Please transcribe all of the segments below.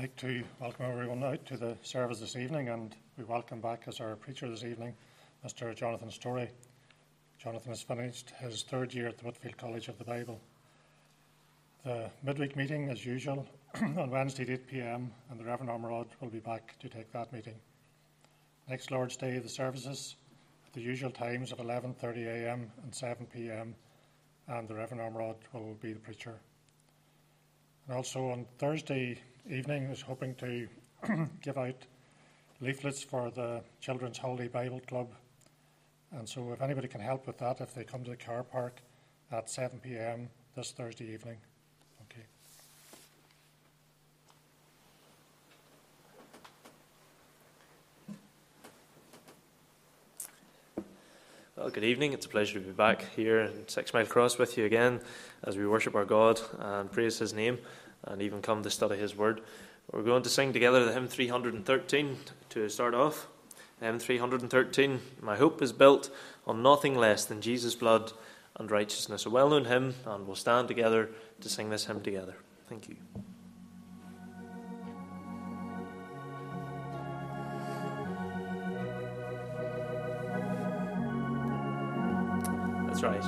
like to welcome everyone out to the service this evening, and we welcome back as our preacher this evening, Mr. Jonathan Story. Jonathan has finished his third year at the Whitfield College of the Bible. The midweek meeting, as usual, on Wednesday at 8 p.m, and the Reverend Ormerod will be back to take that meeting. Next Lord's Day, the services at the usual times of 11:30 a.m. and 7 p.m, and the Reverend Ormerod will be the preacher. And also on Thursday evening, I was hoping to give out leaflets for the Children's Holiday Bible Club. And so if anybody can help with that, if they come to the car park at 7 p.m. this Thursday evening. Okay. Well, good evening. It's a pleasure to be back here in 6 Mile Cross with you again as we worship our God and praise His name and even come to study His Word. We're going to sing together the hymn 313 to start off. Hymn 313, My hope is built on nothing less than Jesus' blood and righteousness. A well-known hymn, and we'll stand together to sing this hymn together. Thank you. That's right.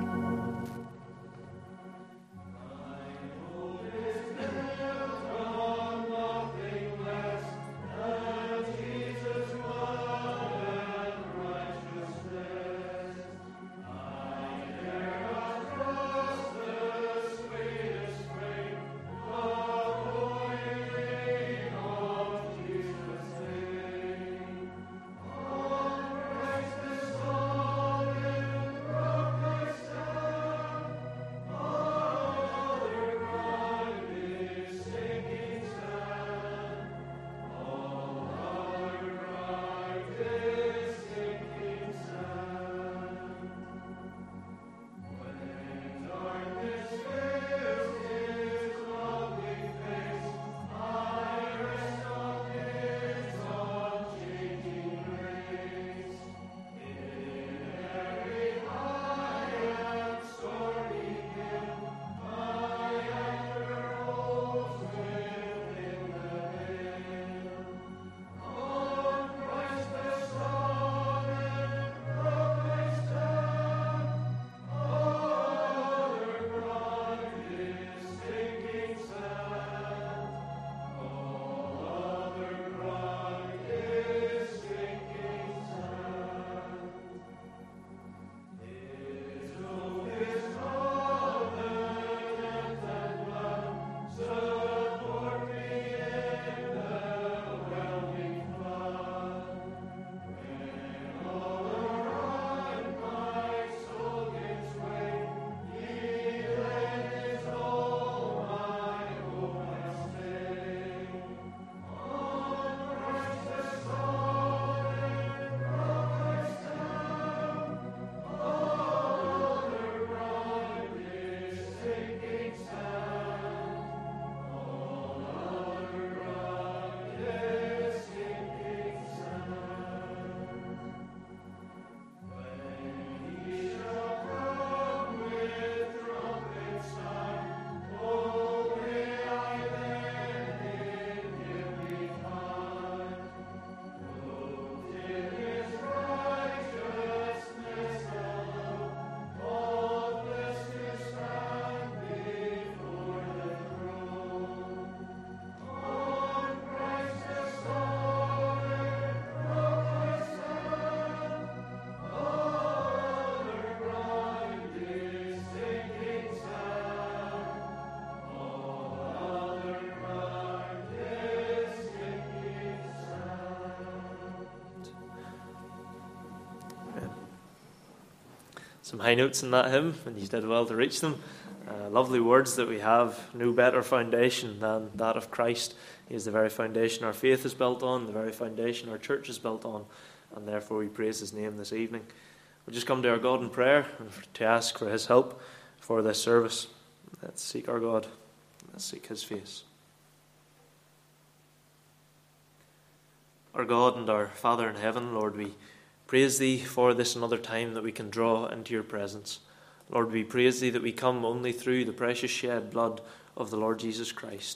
Some high notes in that hymn, and you did well to reach them. Lovely words that we have. No better foundation than that of Christ. He is the very foundation our faith is built on, the very foundation our church is built on, and therefore we praise His name this evening. We'll just come to our God in prayer and to ask for His help for this service. Let's seek our God. Let's seek His face. Our God and our Father in heaven, Lord, we praise Thee for this another time that we can draw into Your presence. Lord, we praise Thee that we come only through the precious shed blood of the Lord Jesus Christ.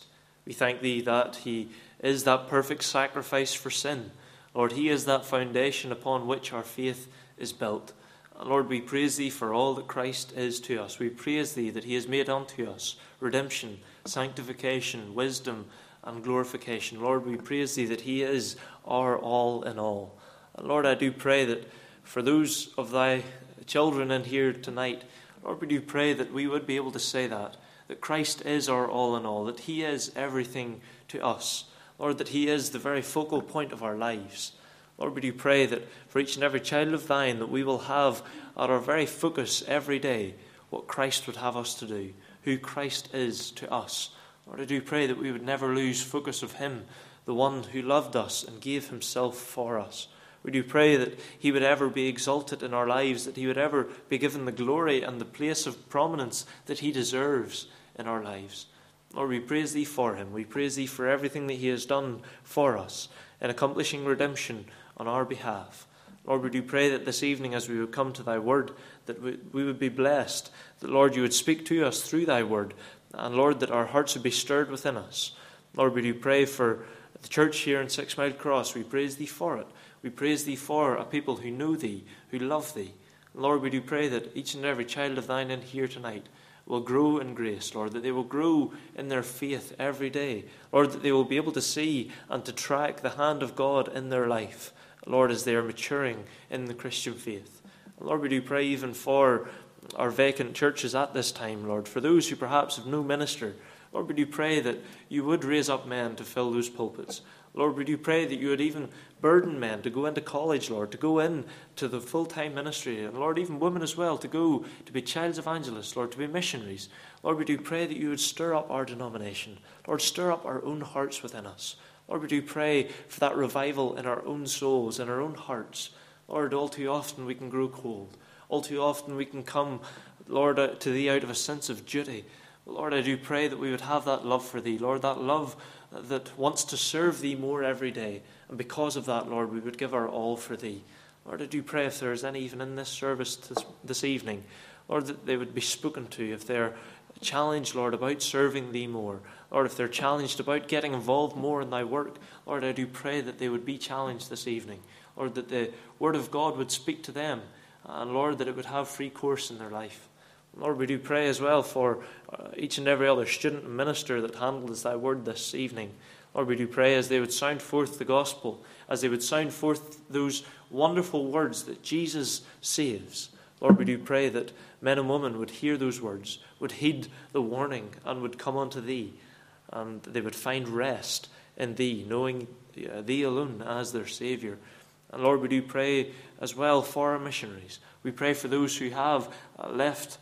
We thank thee that he is that perfect sacrifice for sin. Lord, he is that foundation upon which our faith is built. And Lord, we praise thee for all that Christ is to us. We praise thee that he has made unto us redemption, sanctification, wisdom, and glorification. Lord, we praise thee that he is our all in all. And Lord, I do pray that for those of thy children in here tonight, Lord, we do pray that we would be able to say that Christ is our all in all, that he is everything to us. Lord, that he is the very focal point of our lives. Lord, we do pray that for each and every child of thine, that we will have at our very focus every day what Christ would have us to do, who Christ is to us. Lord, I do pray that we would never lose focus of him, the one who loved us and gave himself for us. We do pray that he would ever be exalted in our lives, that he would ever be given the glory and the place of prominence that he deserves in our lives. Lord, we praise thee for him. We praise thee for everything that he has done for us in accomplishing redemption on our behalf. Lord, we do pray that this evening as we would come to thy word, that we would be blessed, that, Lord, you would speak to us through thy word, and, Lord, that our hearts would be stirred within us. Lord, we do pray for the church here in 6 Mile Cross. We praise thee for it. We praise thee for a people who know thee, who love thee. Lord, we do pray that each and every child of thine in here tonight will grow in grace, Lord, that they will grow in their faith every day. Lord, that they will be able to see and to track the hand of God in their life, Lord, as they are maturing in the Christian faith. Lord, we do pray even for our vacant churches at this time, Lord, for those who perhaps have no minister. Lord, we do pray that you would raise up men to fill those pulpits. Lord, we do pray that you would even burden men to go into college, Lord, to go into the full-time ministry, and Lord, even women as well, to go to be child's evangelists, Lord, to be missionaries. Lord, we do pray that you would stir up our denomination. Lord, stir up our own hearts within us. Lord, we do pray for that revival in our own souls, in our own hearts. Lord, all too often we can grow cold. All too often we can come, Lord, to thee out of a sense of duty. Lord, I do pray that we would have that love for thee, Lord, that love that wants to serve thee more every day. And because of that, Lord, we would give our all for thee. Lord, I do pray if there is any even in this service this evening, Lord, that they would be spoken to. If they're challenged, Lord, about serving thee more, Lord, if they're challenged about getting involved more in thy work, Lord, I do pray that they would be challenged this evening. Lord, that the word of God would speak to them, and Lord, that it would have free course in their life. Lord, we do pray as well for each and every other student and minister that handles thy word this evening. Lord, we do pray as they would sound forth the gospel, as they would sound forth those wonderful words that Jesus saves. Lord, we do pray that men and women would hear those words, would heed the warning, and would come unto thee, and they would find rest in thee, knowing thee alone as their Saviour. And Lord, we do pray as well for our missionaries. We pray for those who have left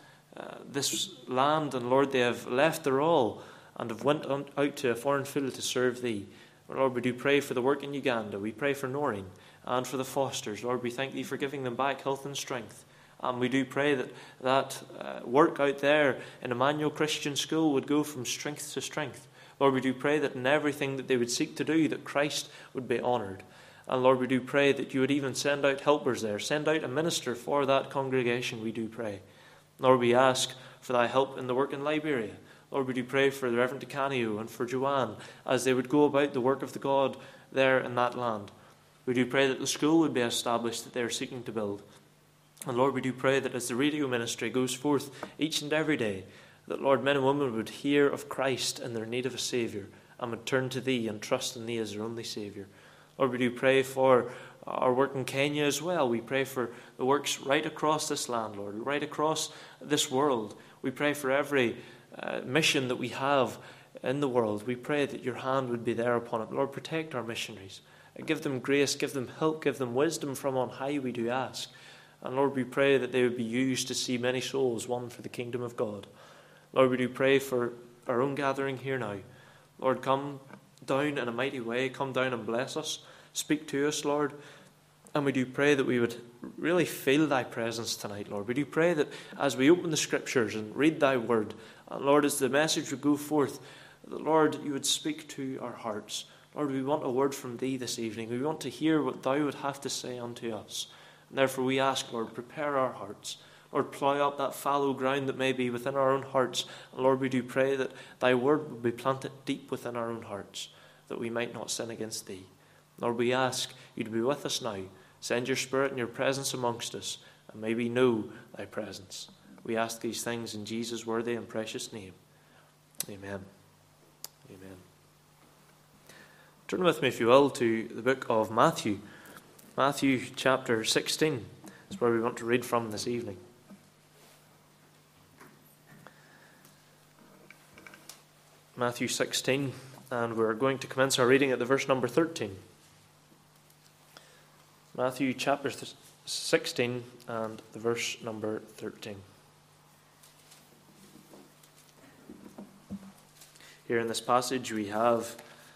this land, and Lord, they have left their all and have went out to a foreign field to serve thee. Lord, we do pray for the work in Uganda. We pray for Noreen and for the Fosters. Lord, we thank thee for giving them back health and strength. And we do pray that work out there in Emmanuel Christian School would go from strength to strength. Lord, we do pray that in everything that they would seek to do, that Christ would be honoured. And Lord, we do pray that you would even send out helpers there, send out a minister for that congregation, we do pray. Lord, we ask for thy help in the work in Liberia. Lord, we do pray for the Reverend Decanio and for Joanne as they would go about the work of the God there in that land. We do pray that the school would be established that they are seeking to build. And Lord, we do pray that as the radio ministry goes forth each and every day, that, Lord, men and women would hear of Christ and their need of a Saviour and would turn to thee and trust in thee as their only Saviour. Lord, we do pray for our work in Kenya as well. We pray for the works right across this land, Lord, right across this world. We pray for every mission that we have in the world. We pray that your hand would be there upon it. Lord, protect our missionaries. Give them grace, give them help, give them wisdom from on high, we do ask. And Lord, we pray that they would be used to see many souls won for the kingdom of God. Lord, we do pray for our own gathering here now. Lord, come down in a mighty way. Come down and bless us. Speak to us, Lord. And we do pray that we would really feel thy presence tonight, Lord. We do pray that as we open the scriptures and read thy word, and Lord, as the message would go forth, that, Lord, you would speak to our hearts. Lord, we want a word from thee this evening. We want to hear what thou would have to say unto us. And therefore we ask, Lord, prepare our hearts. Lord, plough up that fallow ground that may be within our own hearts. And Lord, we do pray that thy word will be planted deep within our own hearts, that we might not sin against thee. Lord, we ask you to be with us now. Send your Spirit and your presence amongst us, and may we know thy presence. We ask these things in Jesus' worthy and precious name. Amen. Amen. Turn with me, if you will, to the book of Matthew. Matthew chapter 16 is where we want to read from this evening. Matthew 16, and we're going to commence our reading at the verse number 13. Matthew chapter 16 and the verse number 13. Here in this passage we have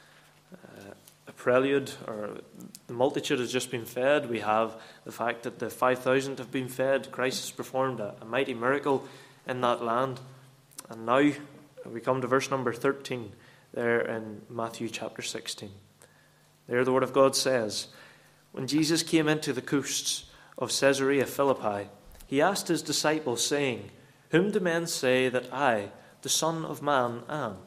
a prelude, or the multitude has just been fed. We have the fact that the 5,000 have been fed. Christ has performed a mighty miracle in that land. And now we come to verse number 13 there in Matthew chapter 16. There the word of God says, "When Jesus came into the coasts of Caesarea Philippi, he asked his disciples, saying, 'Whom do men say that I, the Son of Man, am?'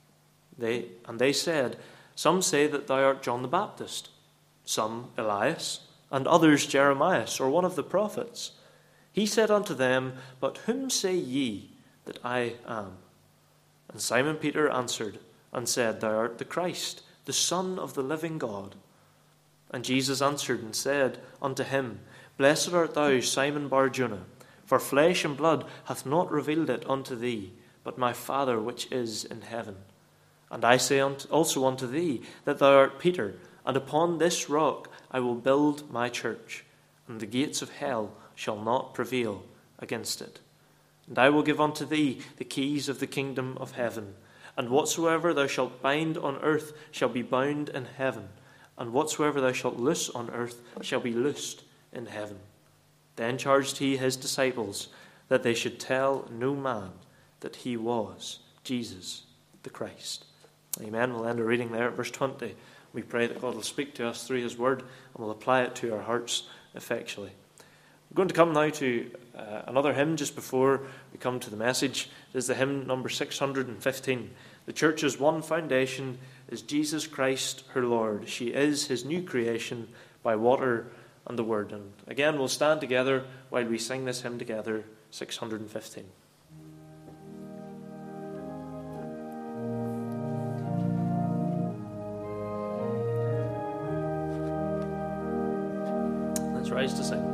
They said, 'Some say that thou art John the Baptist, some Elias, and others Jeremias, or one of the prophets.' He said unto them, 'But whom say ye that I am?' And Simon Peter answered and said, 'Thou art the Christ, the Son of the living God.' And Jesus answered and said unto him, 'Blessed art thou, Simon Bar-Jonah, for flesh and blood hath not revealed it unto thee, but my Father which is in heaven. And I say also unto thee, that thou art Peter, and upon this rock I will build my church, and the gates of hell shall not prevail against it. And I will give unto thee the keys of the kingdom of heaven. And whatsoever thou shalt bind on earth shall be bound in heaven, and whatsoever thou shalt loose on earth shall be loosed in heaven.' Then charged he his disciples that they should tell no man that he was Jesus the Christ." Amen. We'll end our reading there at verse 20. We pray that God will speak to us through his word and will apply it to our hearts effectually. We're going to come now to another hymn just before we come to the message. It is the hymn number 615. The church's one foundation is Jesus Christ, her Lord. She is his new creation by water and the word. And again, we'll stand together while we sing this hymn together, 615. Let's rise to sing.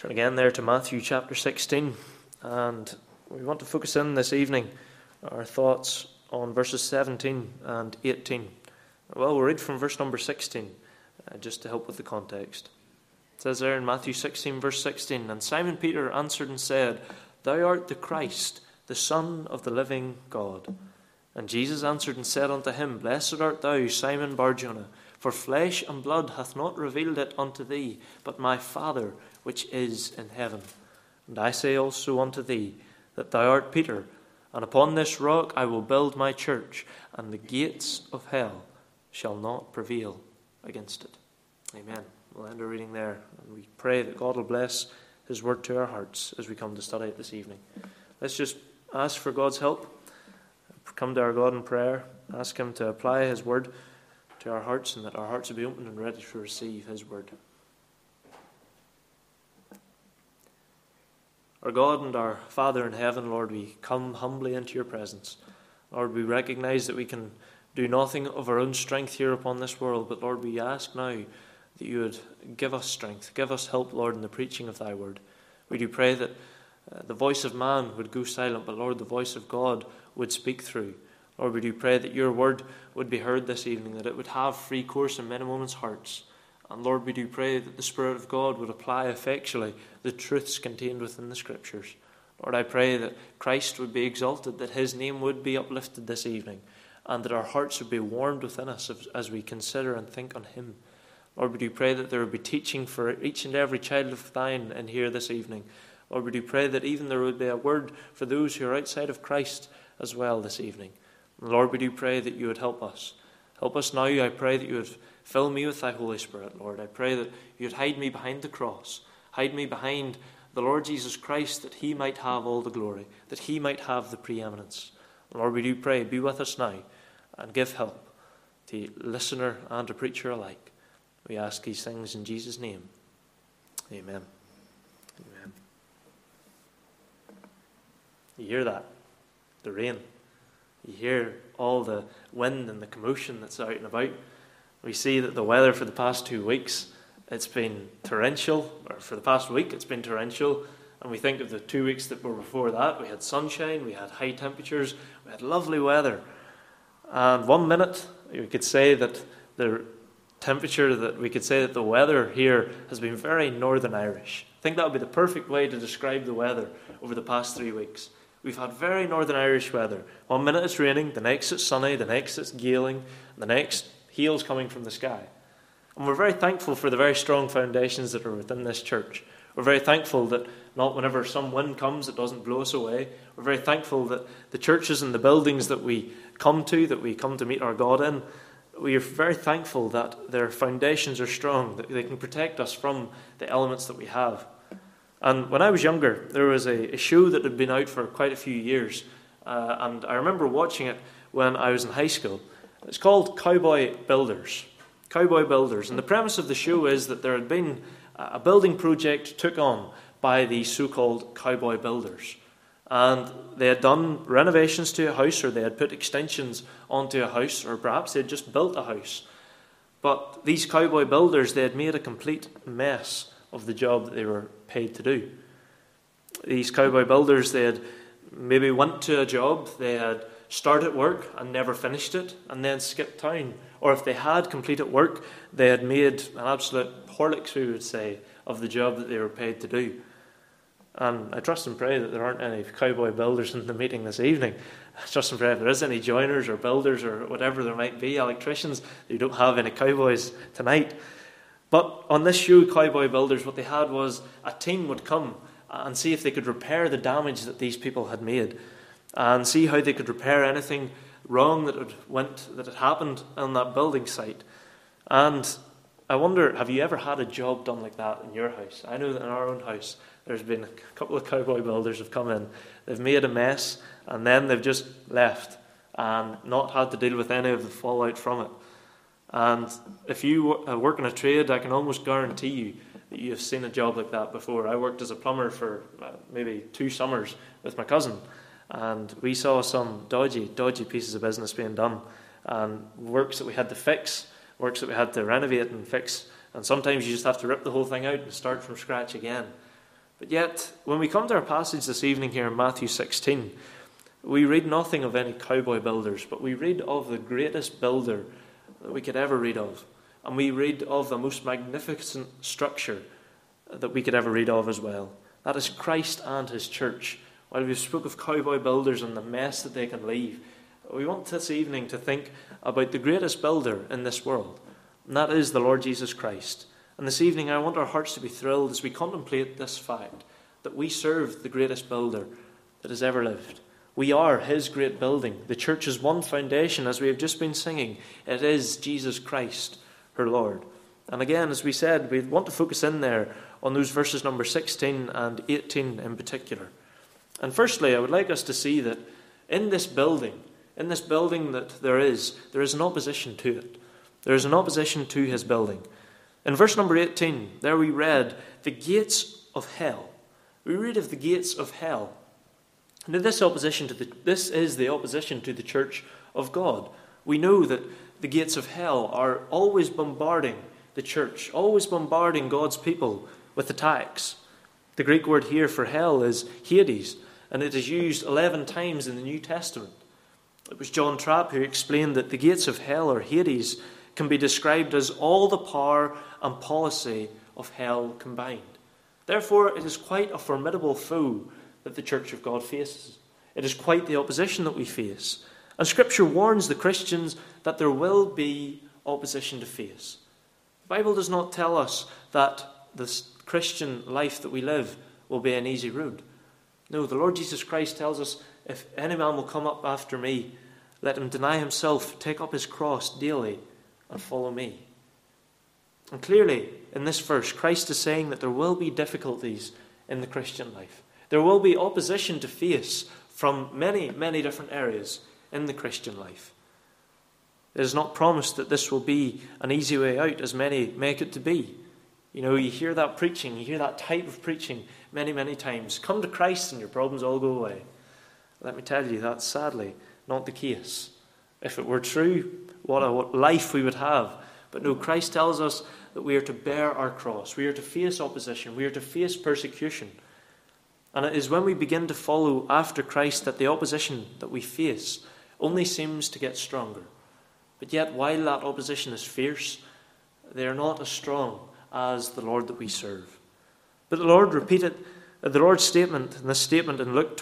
Turn again there to Matthew chapter 16, and we want to focus in this evening our thoughts on verses 17 and 18. Well, we'll read from verse number 16, just to help with the context. It says there in Matthew 16, verse 16, "And Simon Peter answered and said, Thou art the Christ, the Son of the living God. And Jesus answered and said unto him, Blessed art thou, Simon Bar-Jonah, for flesh and blood hath not revealed it unto thee, but my Father which is in heaven. And I say also unto thee, that thou art Peter, and upon this rock I will build my church, and the gates of hell shall not prevail against it." Amen. We'll end our reading there, and we pray that God will bless his word to our hearts as we come to study it this evening. Let's just ask for God's help. Come to our God in prayer, ask him to apply his word to our hearts, and that our hearts will be open and ready to receive his word. Our God and our Father in heaven, Lord, we come humbly into your presence. Lord, we recognize that we can do nothing of our own strength here upon this world, but Lord, we ask now that you would give us strength, give us help, Lord, in the preaching of thy word. We do pray that the voice of man would go silent, but Lord, the voice of God would speak through. Lord, we do pray that your word would be heard this evening, that it would have free course in men and women's hearts. And Lord, we do pray that the Spirit of God would apply effectually the truths contained within the Scriptures. Lord, I pray that Christ would be exalted, that his name would be uplifted this evening, and that our hearts would be warmed within us as we consider and think on him. Lord, we do pray that there would be teaching for each and every child of thine in here this evening. Lord, we do pray that even there would be a word for those who are outside of Christ as well this evening. And Lord, we do pray that you would help us. Help us now. I pray that you would fill me with thy Holy Spirit, Lord. I pray that you would hide me behind the cross. Hide me behind the Lord Jesus Christ, that he might have all the glory, that he might have the preeminence. Lord, we do pray, be with us now and give help to listener and to preacher alike. We ask these things in Jesus' name. Amen. Amen. You hear that? The rain. You hear all the wind and the commotion that's out and about. We see that the weather for the past 2 weeks, it's been torrential, or for the past week it's been torrential, and we think of the 2 weeks that were before that. We had sunshine, we had high temperatures, we had lovely weather. And 1 minute we could say that the weather here has been very Northern Irish. I think that would be the perfect way to describe the weather over the past 3 weeks. We've had very Northern Irish weather. 1 minute it's raining, the next it's sunny, the next it's galing, the next hail's coming from the sky. And we're very thankful for the very strong foundations that are within this church. We're very thankful that not whenever some wind comes, it doesn't blow us away. We're very thankful that the churches and the buildings that we come to meet our God in, we are very thankful that their foundations are strong, that they can protect us from the elements that we have. And when I was younger, there was a show that had been out for quite a few years, and I remember watching it when I was in high school. It's called Cowboy Builders. Cowboy Builders. And the premise of the show is that there had been a building project took on by the so-called cowboy builders. And they had done renovations to a house, or they had put extensions onto a house, or perhaps they had just built a house. But these cowboy builders, they had made a complete mess of the job that they were paid to do. These cowboy builders, they had maybe went to a job, they had started work and never finished it, and then skipped town. Or if they had completed work, they had made an absolute horlicks, we would say, of the job that they were paid to do. And I trust and pray that there aren't any cowboy builders in the meeting this evening. I trust and pray if there is any joiners or builders or whatever there might be, electricians, you don't have any cowboys tonight. But on this show, Cowboy Builders, what they had was a team would come and see if they could repair the damage that these people had made, and see how they could repair anything wrong that had happened on that building site. And I wonder, have you ever had a job done like that in your house? I know that in our own house, there's been a couple of cowboy builders have come in. They've made a mess, and then they've just left and not had to deal with any of the fallout from it. And if you work in a trade, I can almost guarantee you that you have seen a job like that before. I worked as a plumber for maybe 2 summers with my cousin, and we saw some dodgy pieces of business being done, and works that we had to fix, works that we had to renovate and fix, and sometimes you just have to rip the whole thing out and start from scratch again. But yet, when we come to our passage this evening here in Matthew 16, we read nothing of any cowboy builders, but we read of the greatest builder that we could ever read of. And we read of the most magnificent structure that we could ever read of as well. That is Christ and his church. While we've spoke of cowboy builders and the mess that they can leave, we want this evening to think about the greatest builder in this world, and that is the Lord Jesus Christ. And this evening I want our hearts to be thrilled as we contemplate this fact, that we serve the greatest builder that has ever lived. We are his great building. The church's one foundation, as we have just been singing, it is Jesus Christ, her Lord. And again, as we said, we want to focus in there on those verses number 16 and 18 in particular. And firstly, I would like us to see that in this building that there is an opposition to it. There is an opposition to his building. In verse number 18, there we read, the gates of hell. We read of the gates of hell. And this is the opposition to the church of God. We know that the gates of hell are always bombarding the church, always bombarding God's people with attacks. The Greek word here for hell is Hades, and it is used 11 times in the New Testament. It was John Trapp who explained that the gates of hell, or Hades, can be described as all the power and policy of hell combined. Therefore, it is quite a formidable foe that the church of God faces. It is quite the opposition that we face. And Scripture warns the Christians that there will be opposition to face. The Bible does not tell us that this Christian life that we live will be an easy road. No, the Lord Jesus Christ tells us, if any man will come up after me, let him deny himself, take up his cross daily, and follow me. And clearly, in this verse, Christ is saying that there will be difficulties in the Christian life. There will be opposition to face from many, many different areas in the Christian life. It is not promised that this will be an easy way out, as many make it to be. You know, you hear that preaching, you hear that type of preaching many, many times. Come to Christ and your problems all go away. Let me tell you, that's sadly not the case. If it were true, what a life we would have. But no, Christ tells us that we are to bear our cross. We are to face opposition. We are to face persecution. And it is when we begin to follow after Christ that the opposition that we face only seems to get stronger. But yet, while that opposition is fierce, they are not as strong as the Lord that we serve. But the Lord's statement, in this statement in Luke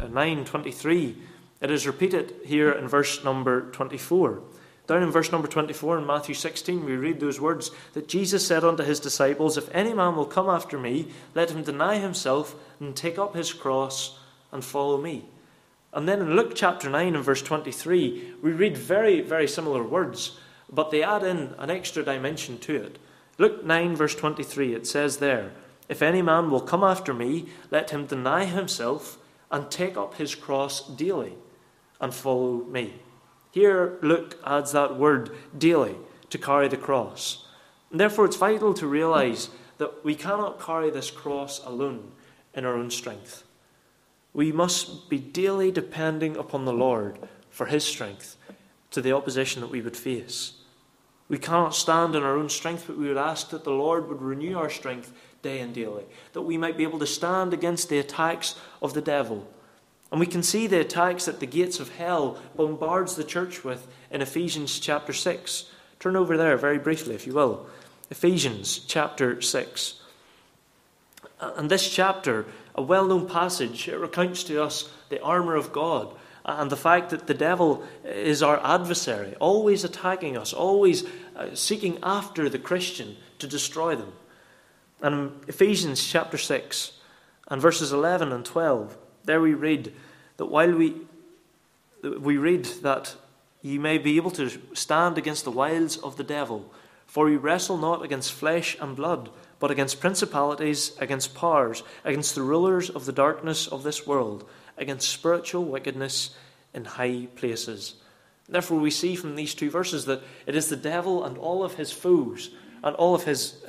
9:23, it is repeated here in verse number 24. Down in verse number 24 in Matthew 16, we read those words that Jesus said unto his disciples, if any man will come after me, let him deny himself and take up his cross and follow me. And then in Luke chapter 9 and verse 23, we read very, very similar words, but they add in an extra dimension to it. Luke 9 verse 23, it says there, if any man will come after me, let him deny himself and take up his cross daily and follow me. Here, Luke adds that word daily, to carry the cross. And therefore, it's vital to realize that we cannot carry this cross alone in our own strength. We must be daily depending upon the Lord for his strength to the opposition that we would face. We cannot stand in our own strength, but we would ask that the Lord would renew our strength day and daily, that we might be able to stand against the attacks of the devil. And we can see the attacks that the gates of hell bombards the church with in Ephesians chapter 6. Turn over there very briefly, if you will. Ephesians chapter 6. And this chapter, a well-known passage, it recounts to us the armour of God and the fact that the devil is our adversary, always attacking us, always seeking after the Christian to destroy them. And in Ephesians chapter 6 and verses 11 and 12, there we read that we read that ye may be able to stand against the wiles of the devil, for we wrestle not against flesh and blood, but against principalities, against powers, against the rulers of the darkness of this world, against spiritual wickedness in high places. Therefore we see from these two verses that it is the devil and all of his foes and all of his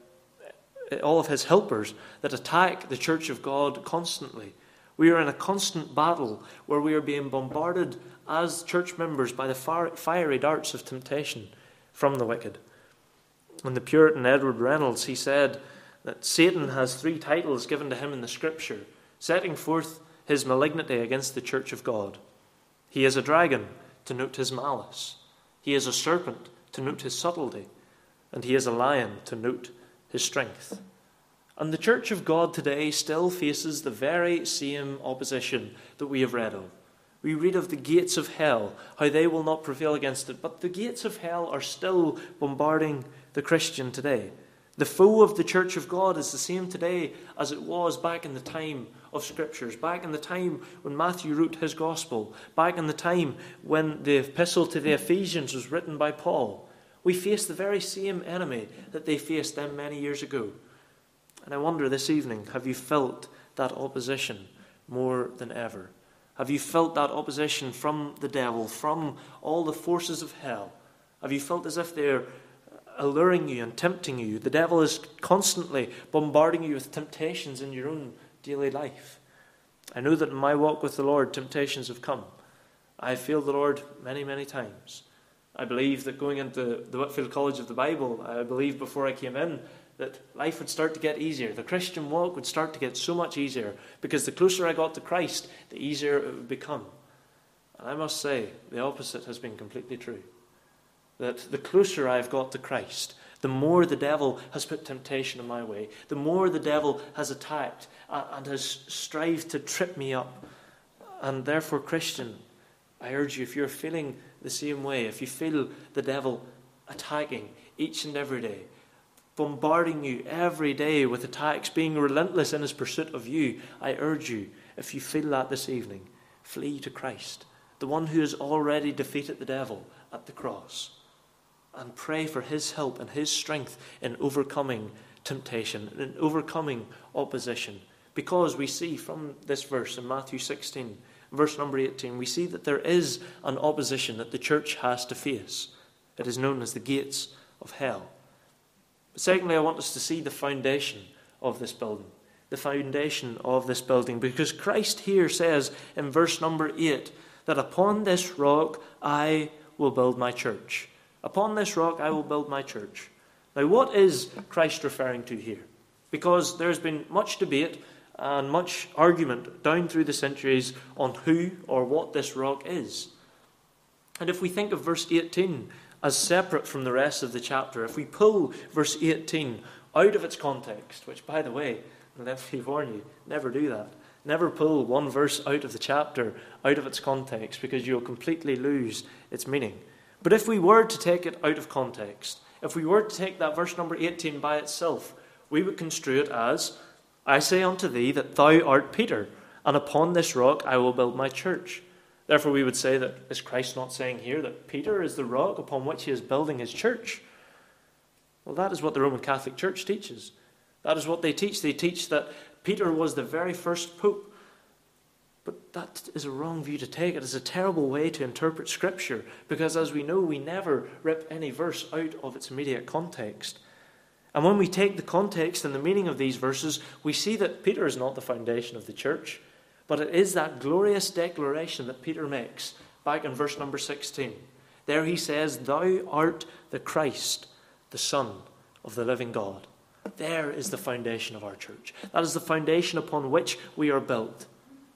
helpers that attack the church of God constantly. We are in a constant battle where we are being bombarded as church members by the fiery darts of temptation from the wicked. When the Puritan Edward Reynolds, he said that Satan has 3 titles given to him in the Scripture, setting forth his malignity against the church of God. He is a dragon, to note his malice. He is a serpent, to note his subtlety. And he is a lion, to note his strength. And the church of God today still faces the very same opposition that we have read of. We read of the gates of hell, how they will not prevail against it. But the gates of hell are still bombarding the Christian today. The foe of the church of God is the same today as it was back in the time of Scriptures, back in the time when Matthew wrote his gospel, back in the time when the epistle to the Ephesians was written by Paul. We face the very same enemy that they faced them many years ago. And I wonder this evening, have you felt that opposition more than ever? Have you felt that opposition from the devil, from all the forces of hell? Have you felt as if they're alluring you and tempting you? The devil is constantly bombarding you with temptations in your own daily life. I know that in my walk with the Lord, temptations have come. I have failed the Lord many, many times. I believe that going into the Whitefield College of the Bible, I believed before I came in that life would start to get easier. The Christian walk would start to get so much easier because the closer I got to Christ, the easier it would become. And I must say, the opposite has been completely true. That the closer I've got to Christ, the more the devil has put temptation in my way, the more the devil has attacked and has strived to trip me up. And therefore, Christian, I urge you, if you're feeling the same way, if you feel the devil attacking each and every day, bombarding you every day with attacks, being relentless in his pursuit of you, I urge you, if you feel that this evening, flee to Christ, the one who has already defeated the devil at the cross, and pray for his help and his strength in overcoming temptation, in overcoming opposition. Because we see from this verse in Matthew 16, verse number 18, we see that there is an opposition that the church has to face. It is known as the gates of hell. But secondly, I want us to see the foundation of this building. The foundation of this building. Because Christ here says in verse number 8 that upon this rock I will build my church. Upon this rock I will build my church. Now what is Christ referring to here? Because there's been much debate and much argument down through the centuries on who or what this rock is. And if we think of verse 18 as separate from the rest of the chapter, if we pull verse 18 out of its context, which, by the way, let me warn you, never do that. Never pull one verse out of the chapter out of its context, because you'll completely lose its meaning. But if we were to take it out of context, if we were to take that verse number 18 by itself, we would construe it as, I say unto thee that thou art Peter, and upon this rock I will build my church. Therefore we would say that, is Christ not saying here that Peter is the rock upon which he is building his church? Well, that is what the Roman Catholic Church teaches. That is what they teach. They teach that Peter was the very first pope. But that is a wrong view to take. It is a terrible way to interpret Scripture, because as we know, we never rip any verse out of its immediate context. And when we take the context and the meaning of these verses, we see that Peter is not the foundation of the church, but it is that glorious declaration that Peter makes back in verse number 16. There he says, Thou art the Christ, the Son of the living God. There is the foundation of our church. That is the foundation upon which we are built.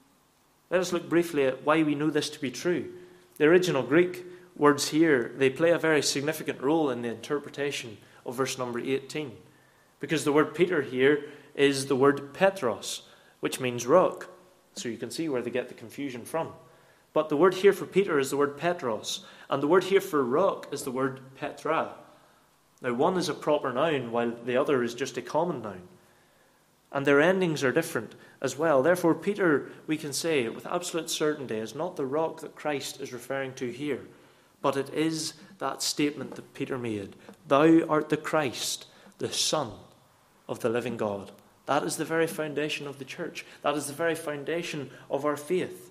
Let us look briefly at why we know this to be true. The original Greek words here, they play a very significant role in the interpretation of verse number 18. Because the word Peter here is the word Petros, which means rock. So you can see where they get the confusion from. But the word here for Peter is the word Petros, and the word here for rock is the word Petra. Now one is a proper noun, while the other is just a common noun. And their endings are different as well. Therefore, Peter, we can say with absolute certainty, is not the rock that Christ is referring to here, but it is that statement that Peter made. Thou art the Christ, the Son of the living God. That is the very foundation of the church. That is the very foundation of our faith.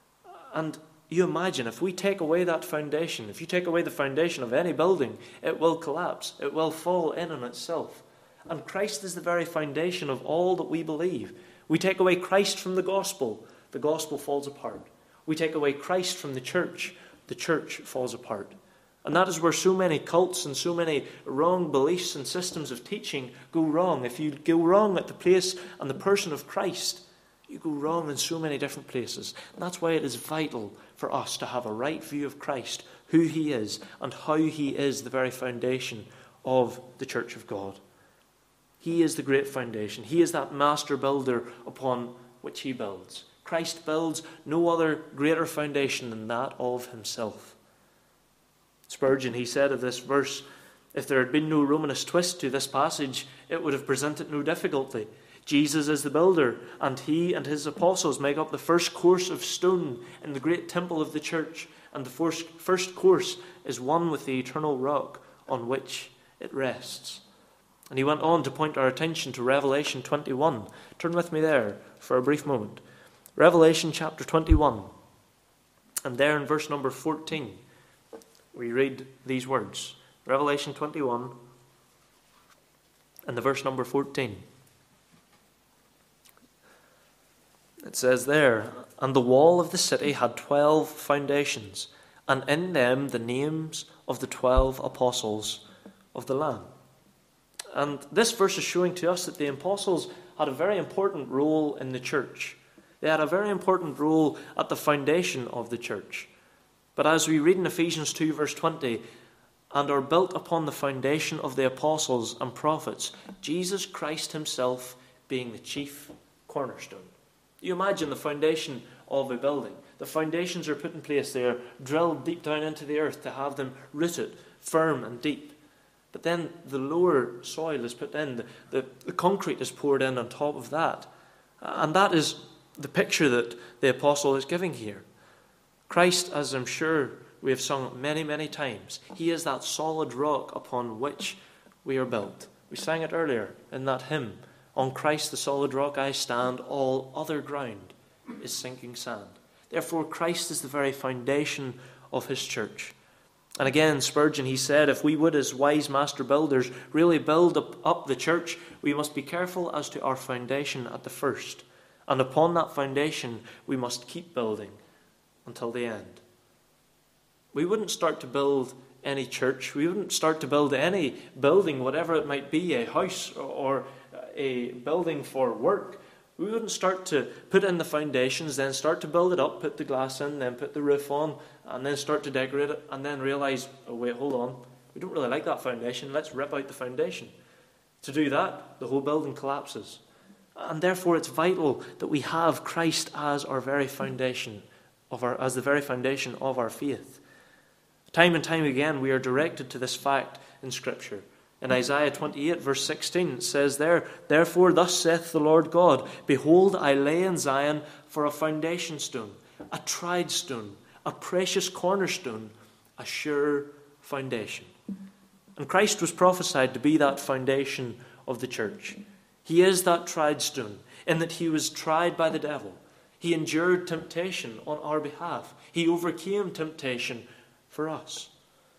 And you imagine, if we take away that foundation, if you take away the foundation of any building, it will collapse. It will fall in on itself. And Christ is the very foundation of all that we believe. We take away Christ from the gospel falls apart. We take away Christ from the church falls apart. And that is where so many cults and so many wrong beliefs and systems of teaching go wrong. If you go wrong at the place and the person of Christ, you go wrong in so many different places. And that's why it is vital for us to have a right view of Christ, who he is, and how he is the very foundation of the church of God. He is the great foundation. He is that master builder upon which he builds. Christ builds no other greater foundation than that of himself. Spurgeon, he said of this verse, if there had been no Romanist twist to this passage, it would have presented no difficulty. Jesus is the builder, and he and his apostles make up the first course of stone in the great temple of the church, and the first course is one with the eternal rock on which it rests. And he went on to point our attention to Revelation 21. Turn with me there for a brief moment. Revelation chapter 21, and there in verse number 14, we read these words. Revelation 21 and the verse number 14. It says there, and the wall of the city had 12 foundations, and in them the names of the 12 apostles of the Lamb. And this verse is showing to us that the apostles had a very important role in the church. They had a very important role at the foundation of the church. But as we read in Ephesians 2 verse 20, and are built upon the foundation of the apostles and prophets, Jesus Christ himself being the chief cornerstone. You imagine the foundation of a building. The foundations are put in place. They are drilled deep down into the earth to have them rooted firm and deep. But then the lower soil is put in. The concrete is poured in on top of that. And that is the picture that the apostle is giving here. Christ, as I'm sure we have sung many, many times, he is that solid rock upon which we are built. We sang it earlier in that hymn. On Christ the solid rock I stand, all other ground is sinking sand. Therefore Christ is the very foundation of his church. And again, Spurgeon, he said, if we would as wise master builders really build up the church, we must be careful as to our foundation at the first. And upon that foundation we must keep building until the end. We wouldn't start to build any church. We wouldn't start to build any building, whatever it might be, a house or a building for work. We wouldn't start to put in the foundations, then start to build it up, put the glass in, then put the roof on, and then start to decorate it, and then realize, oh wait, hold on, we don't really like that foundation, let's rip out the foundation. To do that, the whole building collapses. And therefore it's vital that we have Christ as our very foundation, as the very foundation of our faith. Time and time again we are directed to this fact in Scripture. In Isaiah 28 verse 16 it says there, therefore thus saith the Lord God, behold, I lay in Zion for a foundation stone, a tried stone, a precious cornerstone, a sure foundation. And Christ was prophesied to be that foundation of the church. He is that tried stone, in that he was tried by the devil. He endured temptation on our behalf. He overcame temptation for us.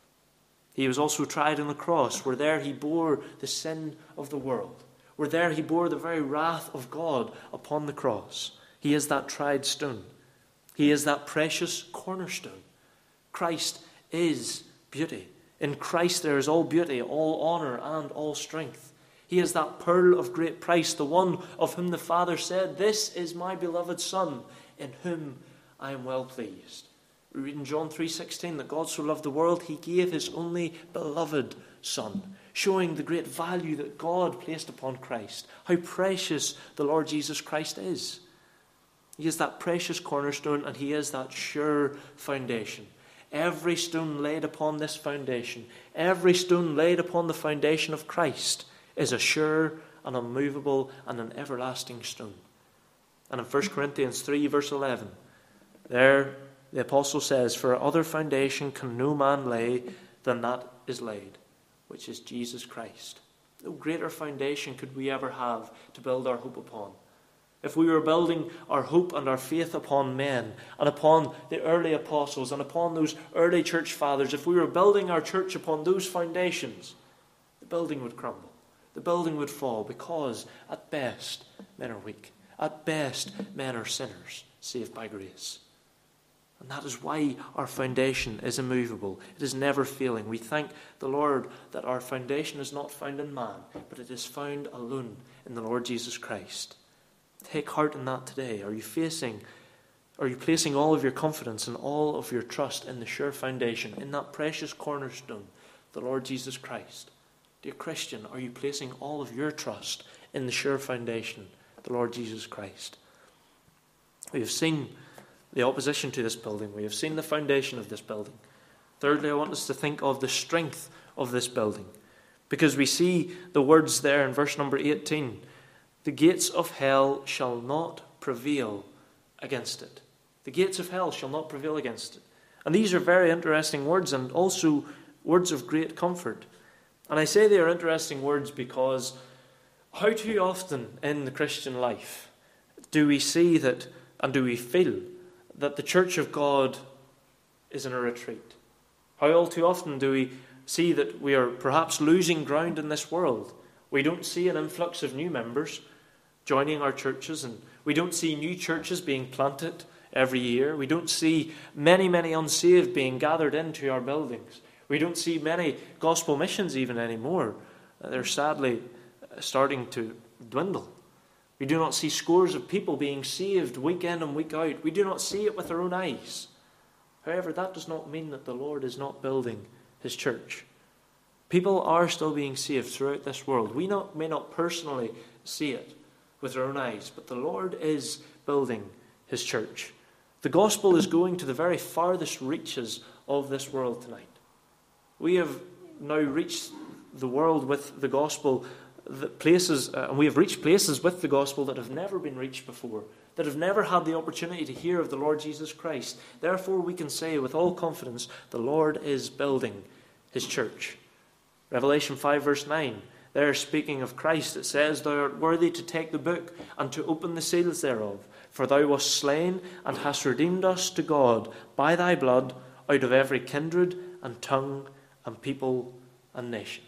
He was also tried on the cross, where there he bore the sin of the world, where there he bore the very wrath of God upon the cross. He is that tried stone. He is that precious cornerstone. Christ is beauty. In Christ there is all beauty, all honour, and all strength. He is that pearl of great price, the one of whom the Father said, this is my beloved Son, in whom I am well pleased. We read in John 3:16 that God so loved the world, he gave his only beloved Son, showing the great value that God placed upon Christ, how precious the Lord Jesus Christ is. He is that precious cornerstone, and he is that sure foundation. Every stone laid upon this foundation, every stone laid upon the foundation of Christ, is a sure and unmovable and an everlasting stone. And in 1 Corinthians 3 verse 11, there the apostle says, for other foundation can no man lay than that is laid, which is Jesus Christ. No greater foundation could we ever have to build our hope upon. If we were building our hope and our faith upon men and upon the early apostles and upon those early church fathers, if we were building our church upon those foundations, the building would crumble. The building would fall, because at best men are weak. At best men are sinners saved by grace. And that is why our foundation is immovable. It is never failing. We thank the Lord that our foundation is not found in man, but it is found alone in the Lord Jesus Christ. Take heart in that today. Are you placing all of your confidence and all of your trust in the sure foundation, in that precious cornerstone, the Lord Jesus Christ? Dear Christian, are you placing all of your trust in the sure foundation, the Lord Jesus Christ? We have seen the opposition to this building. We have seen the foundation of this building. Thirdly, I want us to think of the strength of this building, because we see the words there in verse number 18. The gates of hell shall not prevail against it. The gates of hell shall not prevail against it. And these are very interesting words, and also words of great comfort. And I say they are interesting words because how too often in the Christian life do we see that, and do we feel that the church of God is in a retreat? How all too often do we see that we are perhaps losing ground in this world? We don't see an influx of new members joining our churches, and we don't see new churches being planted every year. We don't see many unsaved being gathered into our buildings. We don't see many gospel missions even anymore. They're sadly starting to dwindle. We do not see scores of people being saved week in and week out. We do not see it with our own eyes. However, that does not mean that the Lord is not building his church. People are still being saved throughout this world. We may not personally see it with our own eyes, but the Lord is building his church. The gospel is going to the very farthest reaches of this world tonight. We have now reached the world with the gospel, and we have reached places with the gospel that have never been reached before, that have never had the opportunity to hear of the Lord Jesus Christ. Therefore, we can say with all confidence, the Lord is building his church. Revelation 5 verse 9, there speaking of Christ, it says, Thou art worthy to take the book and to open the seals thereof, for thou wast slain and hast redeemed us to God by thy blood out of every kindred and tongue and people and nation.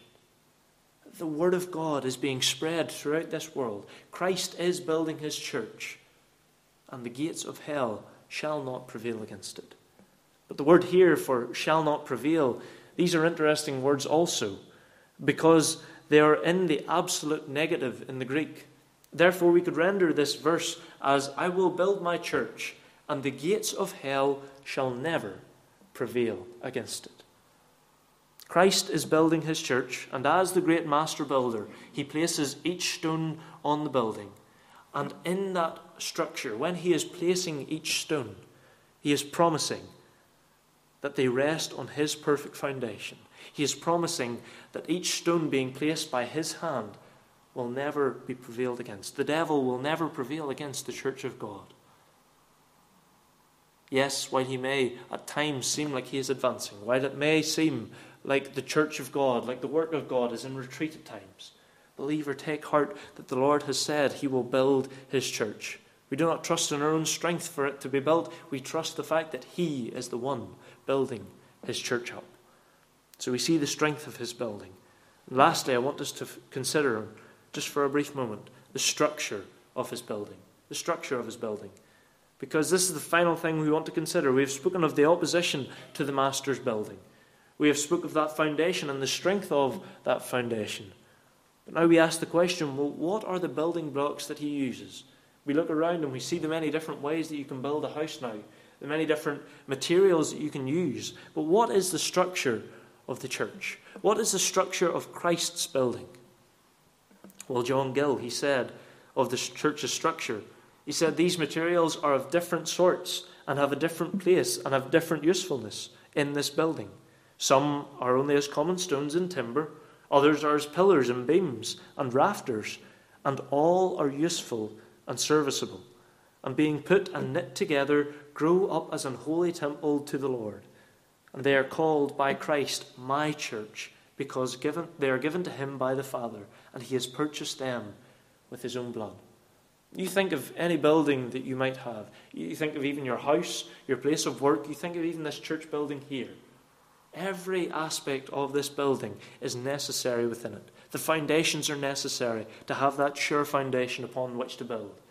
The word of God is being spread throughout this world. Christ is building his church, and the gates of hell shall not prevail against it. But the word here for shall not prevail, these are interesting words also, because they are in the absolute negative in the Greek. Therefore, we could render this verse as, I will build my church, and the gates of hell shall never prevail against it. Christ is building his church, and as the great master builder, he places each stone on the building. And in that structure, when he is placing each stone, he is promising that they rest on his perfect foundation. He is promising that each stone being placed by his hand will never be prevailed against. The devil will never prevail against the church of God. Yes, while he may at times seem like he is advancing, while it may seem like the church of God, like the work of God is in retreat at times, believer, take heart that the Lord has said he will build his church. We do not trust in our own strength for it to be built. We trust the fact that he is the one building his church up. So we see the strength of his building. And lastly, I want us to consider, just for a brief moment, the structure of his building. The structure of his building. Because this is the final thing we want to consider. We have spoken of the opposition to the master's building. We have spoken of that foundation and the strength of that foundation. But now we ask the question, well, what are the building blocks that he uses? We look around and we see the many different ways that you can build a house now, the many different materials that you can use. But what is the structure of the church? What is the structure of Christ's building? Well, John Gill, he said of the church's structure, he said these materials are of different sorts and have a different place and have different usefulness in this building. Some are only as common stones and timber, others are as pillars and beams and rafters, and all are useful and serviceable, and being put and knit together grow up as an holy temple to the Lord. And they are called by Christ my church, because they are given to him by the Father, and he has purchased them with his own blood. You think of any building that you might have. You think of even your house, your place of work. You think of even this church building here. Every aspect of this building is necessary within it. The foundations are necessary to have that sure foundation upon which to build.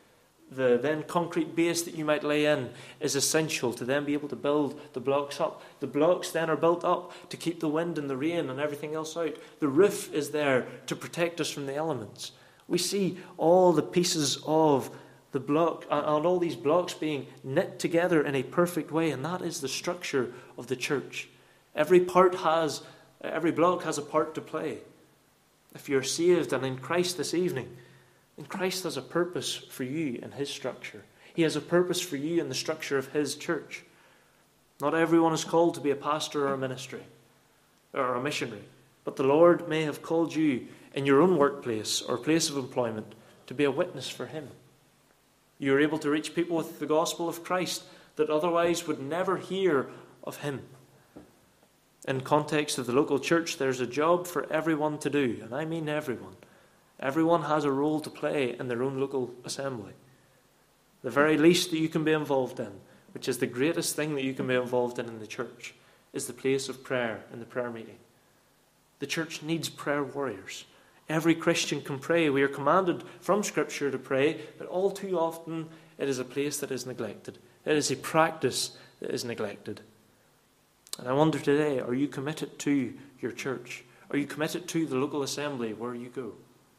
the then concrete base that you might lay in is essential to then be able to build the blocks up. The blocks then are built up to keep the wind and the rain and everything else out. The roof is there to protect us from the elements. We see all the pieces of the block and all these blocks being knit together in a perfect way, and that is the structure of the church. Every block has a part to play. If you're saved and in Christ this evening, then Christ has a purpose for you in his structure. He has a purpose for you in the structure of his church. Not everyone is called to be a pastor or a ministry or a missionary, but the Lord may have called you in your own workplace or place of employment to be a witness for him. You are able to reach people with the gospel of Christ that otherwise would never hear of him. In context of the local church, there's a job for everyone to do, and I mean everyone. Everyone has a role to play in their own local assembly. The very least that you can be involved in, which is the greatest thing that you can be involved in the church, is the place of prayer in the prayer meeting. The church needs prayer warriors. Every Christian can pray. We are commanded from Scripture to pray, but all too often it is a place that is neglected. It is a practice that is neglected. And I wonder today, are you committed to your church? Are you committed to the local assembly where you go?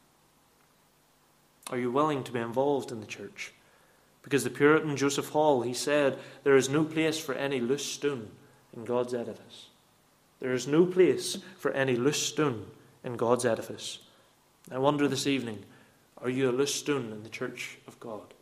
Are you willing to be involved in the church? Because the Puritan Joseph Hall, he said, there is no place for any loose stone in God's edifice. There is no place for any loose stone in God's edifice. I wonder this evening, are you a loose stone in the church of God?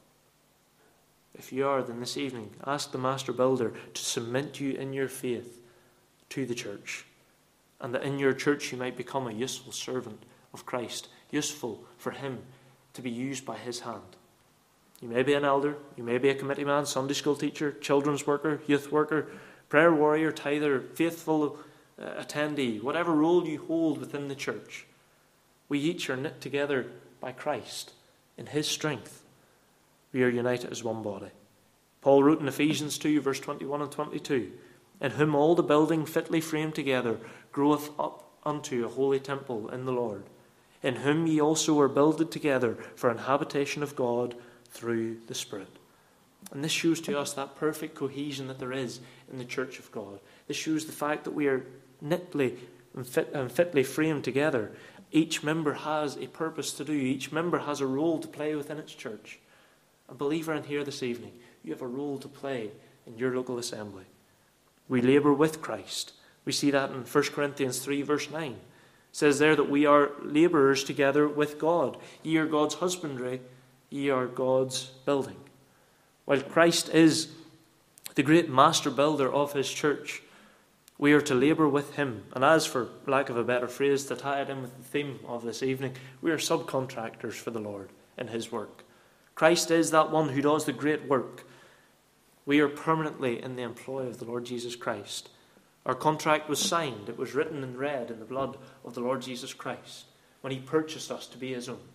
If you are, then this evening, ask the Master Builder to cement you in your faith to the church, and that in your church you might become a useful servant of Christ, useful for him to be used by his hand. You may be an elder, you may be a committee man, Sunday school teacher, children's worker, youth worker, prayer warrior, tither, faithful attendee, whatever role you hold within the church. We each are knit together by Christ in his strength. We are united as one body. Paul wrote in Ephesians 2, verse 21 and 22, in whom all the building fitly framed together groweth up unto a holy temple in the Lord, in whom ye also are builded together for an habitation of God through the Spirit. And this shows to us that perfect cohesion that there is in the church of God. This shows the fact that we are knitly and fitly framed together. Each member has a purpose to do. Each member has a role to play within its church. A believer in here this evening, you have a role to play in your local assembly. We labour with Christ. We see that in 1 Corinthians 3, verse 9. It says there that we are labourers together with God. Ye are God's husbandry, ye are God's building. While Christ is the great master builder of his church, we are to labour with him. And as for lack of a better phrase to tie it in with the theme of this evening, we are subcontractors for the Lord in his work. Christ is that one who does the great work. We are permanently in the employ of the Lord Jesus Christ. Our contract was signed. It was written in red in the blood of the Lord Jesus Christ when he purchased us to be his own.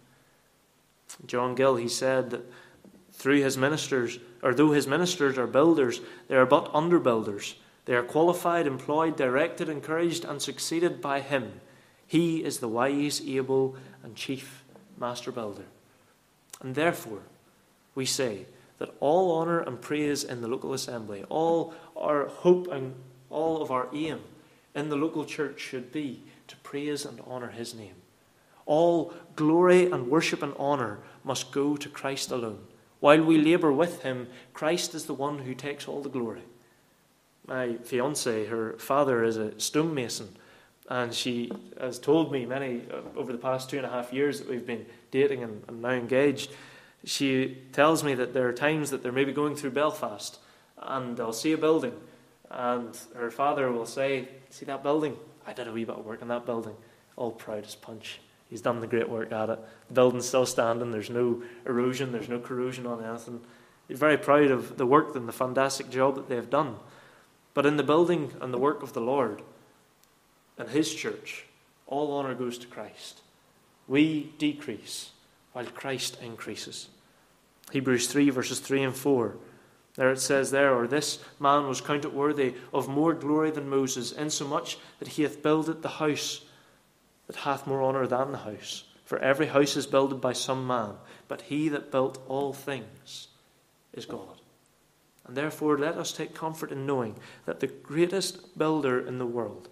John Gill, he said that through his ministers, or though his ministers are builders, they are but underbuilders. They are qualified, employed, directed, encouraged, and succeeded by him. He is the wise, able, and chief master builder. And therefore, we say that all honour and praise in the local assembly, all our hope and all of our aim in the local church should be to praise and honour his name. All glory and worship and honour must go to Christ alone. While we labour with him, Christ is the one who takes all the glory. My fiancée, her father is a stonemason, and she has told me over the past 2.5 years that we've been dating and now engaged, she tells me that there are times that they're maybe going through Belfast and they'll see a building and her father will say, see that building? I did a wee bit of work on that building. All proud as punch. He's done the great work at it. The building's still standing. There's no erosion. There's no corrosion on anything. He's very proud of the work and the fantastic job that they've done. But in the building and the work of the Lord and his church, all honour goes to Christ. We decrease while Christ increases. Hebrews 3 verses 3 and 4. There it says there, or this man was counted worthy of more glory than Moses, insomuch that he hath builded the house that hath more honour than the house. For every house is builded by some man, but he that built all things is God. And therefore let us take comfort in knowing that the greatest builder in the world,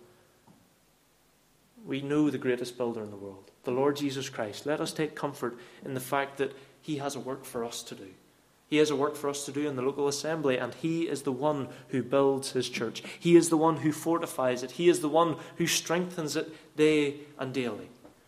we know the greatest builder in the world, the Lord Jesus Christ. Let us take comfort in the fact that he has a work for us to do. He has a work for us to do in the local assembly, and he is the one who builds his church. He is the one who fortifies it. He is the one who strengthens it day and daily.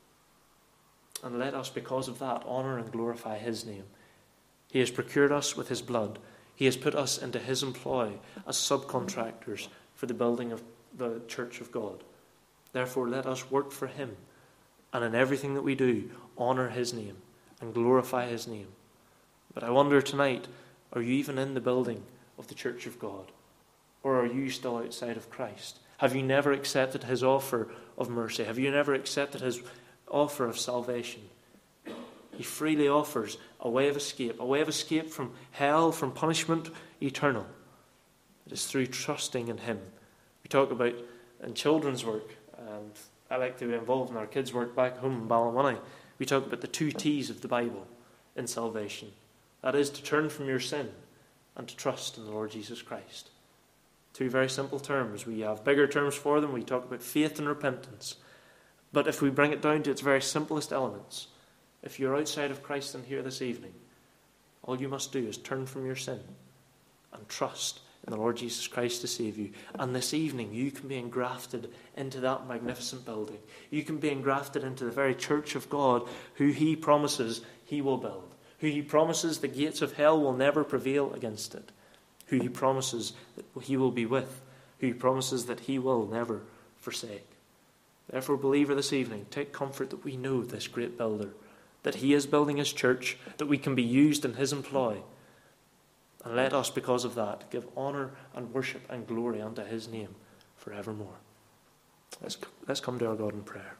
And let us, because of that, honour and glorify his name. He has procured us with his blood. He has put us into his employ as subcontractors for the building of the church of God. Therefore, let us work for him, and in everything that we do, honour his name and glorify his name. But I wonder tonight, are you even in the building of the church of God? Or are you still outside of Christ? Have you never accepted his offer of mercy? Have you never accepted his offer of salvation? He freely offers a way of escape from hell, from punishment eternal. It is through trusting in him. We talk about in children's work, and I like to be involved in our kids' work back home in Ballymoney. We talk about the 2 T's of the Bible in salvation. That is to turn from your sin and to trust in the Lord Jesus Christ. 2 very simple terms. We have bigger terms for them. We talk about faith and repentance. But if we bring it down to its very simplest elements, if you're outside of Christ and here this evening, all you must do is turn from your sin and trust in the Lord Jesus Christ to save you. And this evening you can be engrafted into that magnificent building. You can be engrafted into the very church of God, who he promises he will build, who he promises the gates of hell will never prevail against it, who he promises that he will be with, who he promises that he will never forsake. Therefore, believer, this evening, take comfort that we know this great builder, that he is building his church, that we can be used in his employ. And let us, because of that, give honour and worship and glory unto his name forevermore. Let's come to our God in prayer.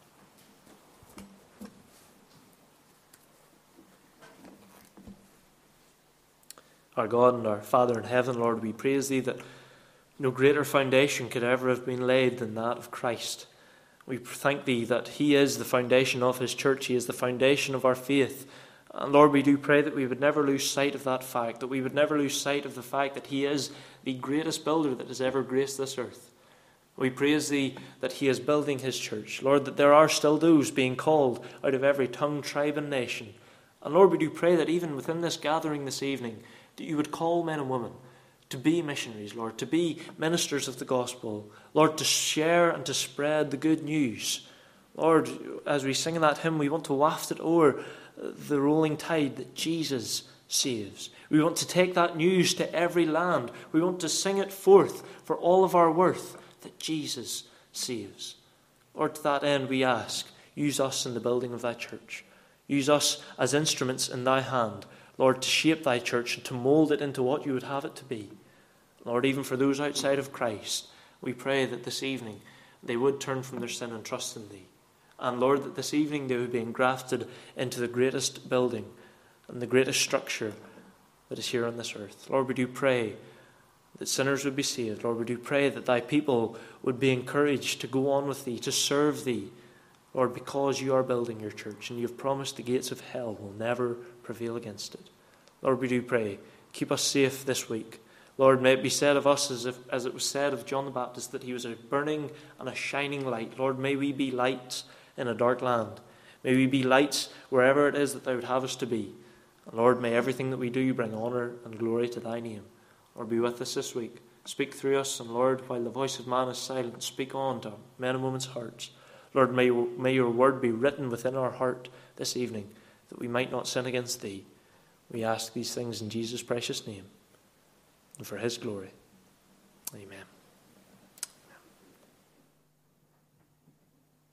Our God and our Father in heaven, Lord, we praise thee that no greater foundation could ever have been laid than that of Christ. We thank thee that he is the foundation of his church. He is the foundation of our faith. And Lord, we do pray that we would never lose sight of that fact, that we would never lose sight of the fact that he is the greatest builder that has ever graced this earth. We praise thee that he is building his church. Lord, that there are still those being called out of every tongue, tribe and nation. And Lord, we do pray that even within this gathering this evening, that you would call men and women to be missionaries, Lord, to be ministers of the gospel, Lord, to share and to spread the good news. Lord, as we sing that hymn, we want to waft it over the rolling tide that Jesus saves. We want to take that news to every land. We want to sing it forth for all of our worth that Jesus saves. Lord, to that end we ask, use us in the building of thy church. Use us as instruments in thy hand, Lord, to shape thy church and to mould it into what you would have it to be. Lord, even for those outside of Christ, we pray that this evening they would turn from their sin and trust in thee. And Lord, that this evening they would be engrafted into the greatest building and the greatest structure that is here on this earth. Lord, we do pray that sinners would be saved. Lord, we do pray that thy people would be encouraged to go on with thee, to serve thee. Lord, because you are building your church and you have promised the gates of hell will never prevail against it. Lord, we do pray, keep us safe this week. Lord, may it be said of us as it was said of John the Baptist, that he was a burning and a shining light. Lord, may we be lights in a dark land. May we be lights wherever it is that thou would have us to be. And Lord, may everything that we do bring honour and glory to thy name. Lord, be with us this week. Speak through us, and Lord, while the voice of man is silent, speak on to men and women's hearts. Lord, may your word be written within our heart this evening, that we might not sin against thee. We ask these things in Jesus' precious name, and for his glory. Amen.